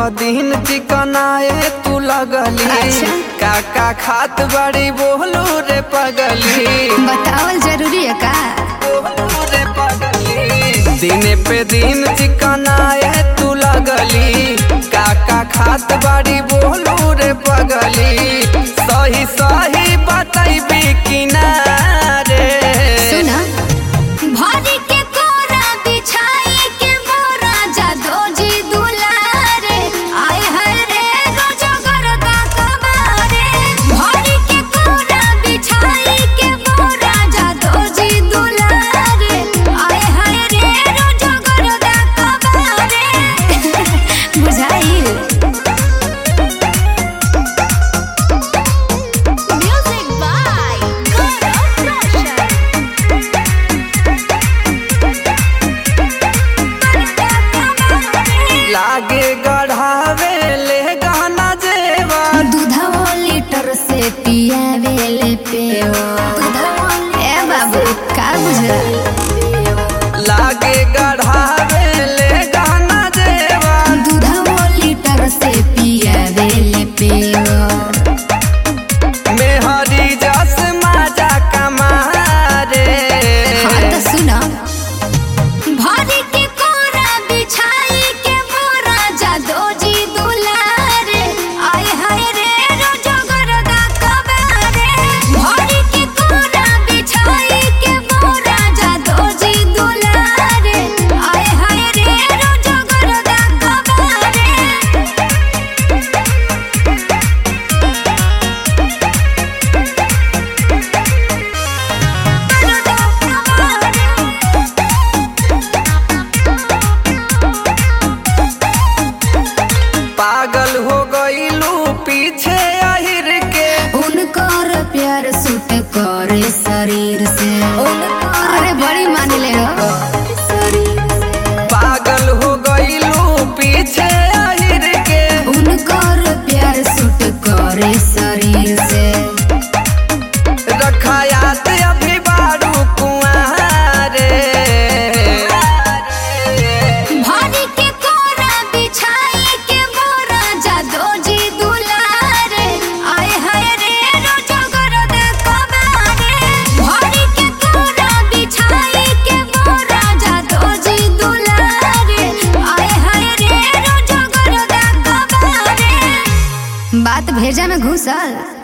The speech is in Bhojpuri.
दिन चिकनाए तू लगली। अच्छा। काका खात बड़ी बोलू रे पगली। बतावल जरूरी है का? बोलू रे पगली। दिन पे दिन चिकनाए तू लगली। काका खात बड़ी बोलू रे पगली। सही सही बतैबी कि ना रे। सुना भारी के कोरा बिछाई के मोरा जादो जी दुलारे आए है रे रोजा गरदा कबारे। भारी के कोरा बिछाई के मोरा जादो जी दुलारे आए है रे रोजा गरदा कबारे। बुझाई म्यूजिक बाय गौरव रोशन। लागे गढ़ावे ले गहना जेवा। दूधवा लीटर से पियावेले पेओ। ए बाबू का बुझला? लागे गढ़ावे ले गहना जेवा। दूधवा लीटर से पियावेले पेओ। मेहरी जस माजा कमारे। हाँ तो सुना भारी के कोरा बिछाई के मोरा जादो जी दुलारे आए हाय रे रोजा गरदा कबारे। भारी के कोरा बिछाई के मोरा जादो जी दुलारे आए हाय रे रोजा गरदा कबारे। पागल हो गईलू पीछे आहिर के। उनकर प्यार सूट करे शरीर से। अरे बड़ी मान ले हो। पागल हो गईलू पीछे आहिर के। उनकर प्यार सूट करे शरीर से। रखायात अभी बारू कुआरे। भारी के कोरा बिछाई के मोरा जादो जी दुलारे आए हाय रे रोजा गरदा कबारे। भारी के कोरा बिछाई के मोरा जादो जी दुलारे आए हाय रे रोजा गरदा कबारे। बात भेजा में घुसल।